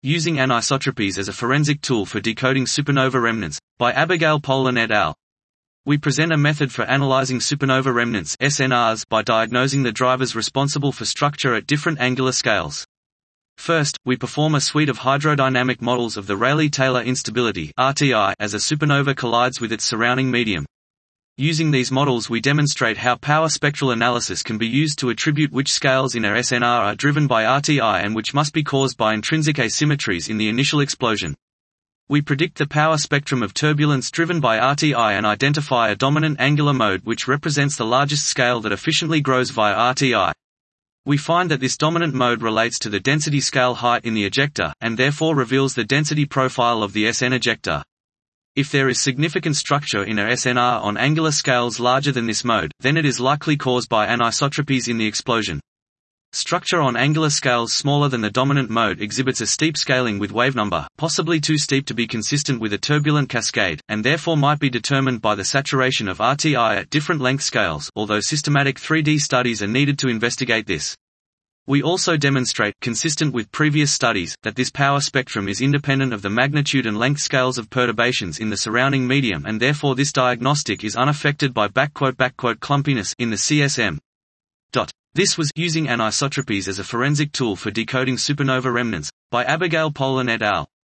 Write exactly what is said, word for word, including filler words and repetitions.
Using anisotropies as a forensic tool for decoding supernova remnants, by Abigail Pollan et al. We present a method for analyzing supernova remnants (S N Rs) by diagnosing the drivers responsible for structure at different angular scales. First, we perform a suite of hydrodynamic models of the Rayleigh-Taylor instability (R T I) as a supernova collides with its surrounding medium. Using these models, we demonstrate how power spectral analysis can be used to attribute which scales in a S N R are driven by R T I and which must be caused by intrinsic asymmetries in the initial explosion. We predict the power spectrum of turbulence driven by R T I and identify a dominant angular mode which represents the largest scale that efficiently grows via R T I. We find that this dominant mode relates to the density scale height in the ejecta, and therefore reveals the density profile of the S N ejecta. If there is significant structure in a S N R on angular scales larger than this mode, then it is likely caused by anisotropies in the explosion. Structure on angular scales smaller than the dominant mode exhibits a steep scaling with wave number, possibly too steep to be consistent with a turbulent cascade, and therefore might be determined by the saturation of R T I at different length scales, although systematic three D studies are needed to investigate this. We also demonstrate, consistent with previous studies, that this power spectrum is independent of the magnitude and length scales of perturbations in the surrounding medium, and therefore this diagnostic is unaffected by "clumpiness" in the C S M. This was Using Anisotropies as a Forensic Tool for Decoding Supernova Remnants, by Abigail Pollan et al.